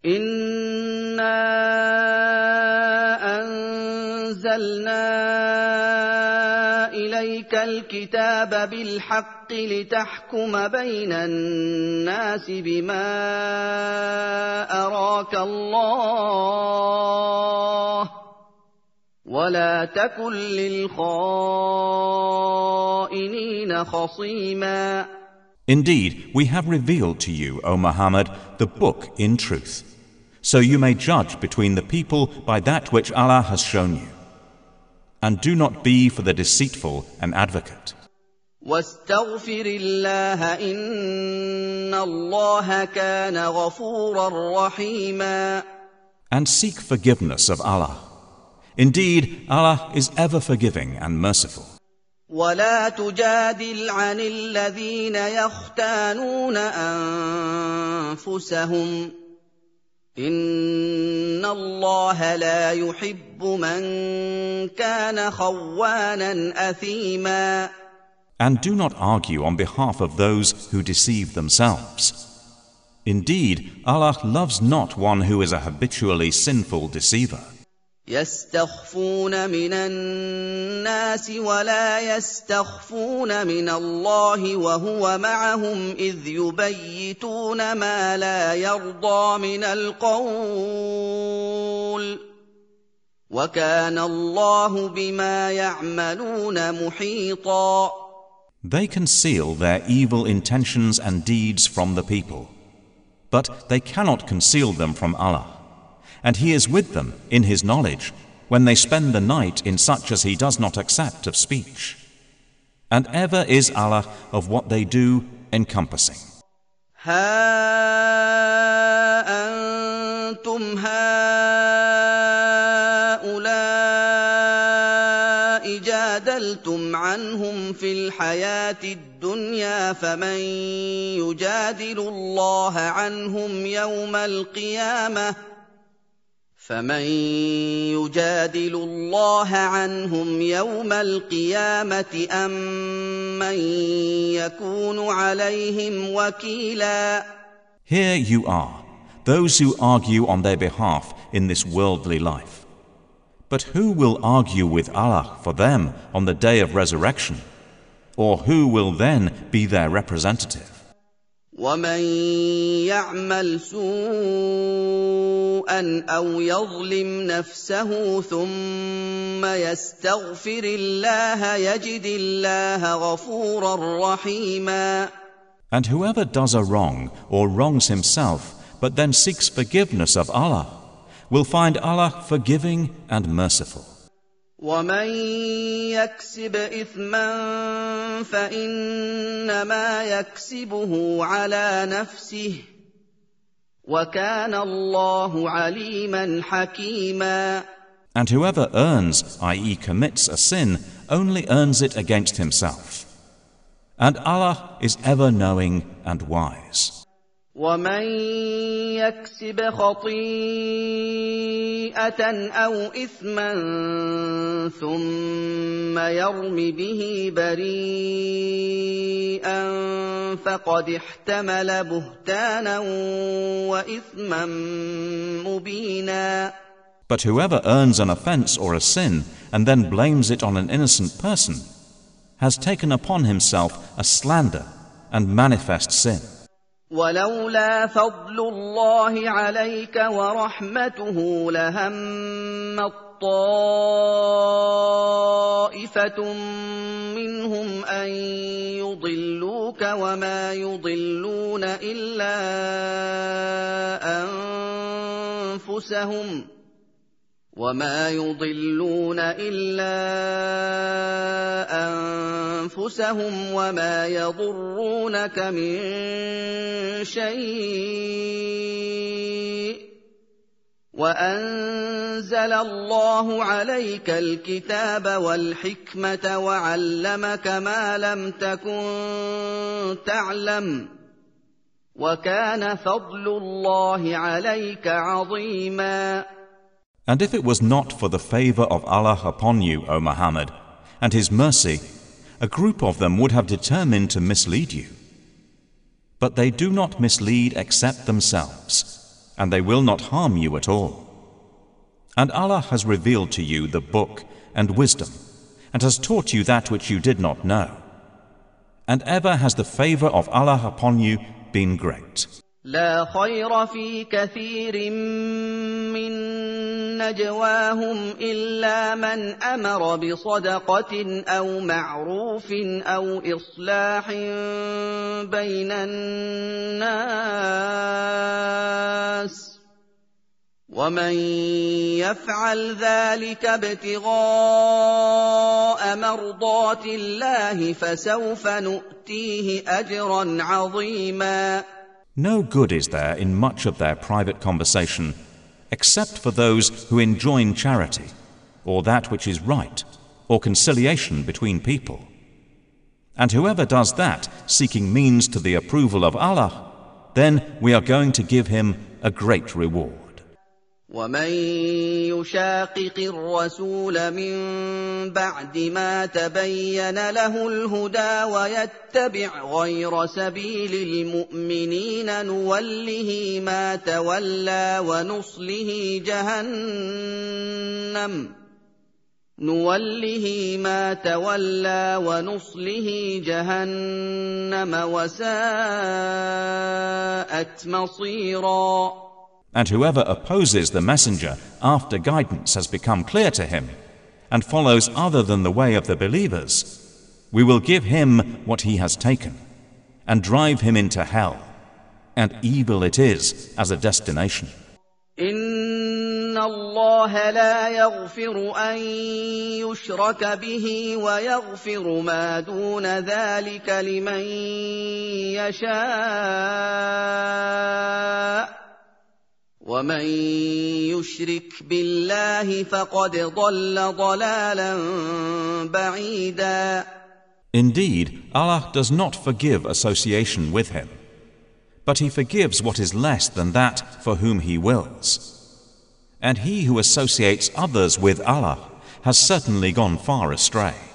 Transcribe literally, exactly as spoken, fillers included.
إِنَّا أَنزَلْنَا إِلَيْكَ الْكِتَابَ بِالْحَقِّ لِتَحْكُمَ بَيْنَ النَّاسِ بِمَا أَرَاكَ اللَّهُ وَلَا تَكُن لِّلْخَائِنِينَ خَصِيمًا. Indeed, we have revealed to you, O Muhammad, the book in truth, so you may judge between the people by that which Allah has shown you. And do not be for the deceitful an advocate. وَاسْتَغْفِرِ اللَّهَ إِنَّ اللَّهَ كَانَ غَفُورًا رَّحِيمًا. And seek forgiveness of Allah. Indeed, Allah is ever forgiving and merciful. وَلَا تُجَادِلْ عَنِ الَّذِينَ يَخْتَانُونَ أَنفُسَهُمْ إِنَّ اللَّهَ لَا يُحِبُّ مَن كَانَ خَوَّانًا أَثِيمًا. And do not argue on behalf of those who deceive themselves. Indeed, Allah loves not one who is a habitually sinful deceiver. يَسْتَخْفُونَ مِنَ النَّاسِ وَلَا يَسْتَخْفُونَ مِنَ اللَّهِ وَهُوَ مَعَهُمْ إِذْ يُبَيِّتُونَ مَا لَا يَرْضَىٰ مِنَ الْقَوْلِ وَكَانَ اللَّهُ بِمَا يَعْمَلُونَ مُحِيطًا. They conceal their evil intentions and deeds from the people, but they cannot conceal them from Allah. And He is with them in His knowledge when they spend the night in such as He does not accept of speech. And ever is Allah of what they do encompassing. ها أنتم هؤلاء جادلتم عنهم في الحياة الدنيا فمن يجادل الله عنهم يوم القيامة فمن يجادل الله عنهم يوم القيامة أم من يكون عليهم وكيلا. Here you are, those who argue on their behalf in this worldly life. But who will argue with Allah for them on the day of resurrection? Or who will then be their representative? وَمَن يَعْمَلْ سُوءًا أَوْ يَظْلِمْ نَفْسَهُ ثُمَّ يَسْتَغْفِرِ اللَّهَ يَجِدِ اللَّهَ غَفُورًا رَّحِيمًا. And whoever does a wrong or wrongs himself but then seeks forgiveness of Allah will find Allah forgiving and merciful. وَمَن يَكْسِبْ إِثْمًا فَإِنَّمَا يَكْسِبُهُ عَلَىٰ نَفْسِهِ وَكَانَ اللَّهُ عَلِيمًا حَكِيمًا. And whoever earns, that is commits a sin, only earns it against himself. And Allah is ever knowing and wise. وَمَن يَكْسِبْ خَطِيئَةً أَوْ إِثْمًا ثُمَّ يَرْمِ بِهِ بَرِيئًا فَقَدِ احْتَمَلَ بُهْتَانًا وَإِثْمًا مُّبِينًا. But whoever earns an offense or a sin and then blames it on an innocent person has taken upon himself a slander and manifest sin. وَلَوْلَا فَضْلُ اللَّهِ عَلَيْكَ وَرَحْمَتُهُ لَهَمَّت طَّائِفَةٌ مِّنْهُمْ أَن يُضِلُّوكَ وَمَا يُضِلُّونَ إِلَّا أَنفُسَهُمْ وَمَا يُضِلُّونَ إِلَّا أَنفُسَهُمْ وَمَا يَضُرُّونَكَ مِن شَيْءٍ وَأَنزَلَ اللَّهُ عَلَيْكَ الْكِتَابَ وَالْحِكْمَةَ وَعَلَّمَكَ مَا لَمْ تَكُن تَعْلَمُ وَكَانَ فَضْلُ اللَّهِ عَلَيْكَ عَظِيمًا. And if it was not for the favor of Allah upon you, O Muhammad, and His mercy, a group of them would have determined to mislead you. But they do not mislead except themselves, and they will not harm you at all. And Allah has revealed to you the book and wisdom, and has taught you that which you did not know. And ever has the favor of Allah upon you been great. لا خير في كثير من نجواهم إلا من أمر بصدقة أو معروف أو إصلاح بين الناس ومن يفعل ذلك ابتغاء مرضات الله فسوف نؤتيه أجرا عظيما. No good is there in much of their private conversation, except for those who enjoin charity, or that which is right, or conciliation between people. And whoever does that, seeking means to the approval of Allah, then we are going to give him a great reward. ومن يشاقق الرسول من بعد ما تبين له الهدى ويتبع غير سبيل المؤمنين نوله ما تولى ونصله جهنم نوله ما تولى ونصله جهنم وساءت مصيرا. And whoever opposes the messenger after guidance has become clear to him, and follows other than the way of the believers, we will give him what he has taken, and drive him into hell, and evil it is as a destination. إن الله لا يغفر أن يشرك به ويغفر ما دون ذلك لمن يشاء ومن يشرك بالله فقد ضل ضلالا بعيدا. Indeed, Allah does not forgive association with him, but he forgives what is less than that for whom he wills. And he who associates others with Allah has certainly gone far astray.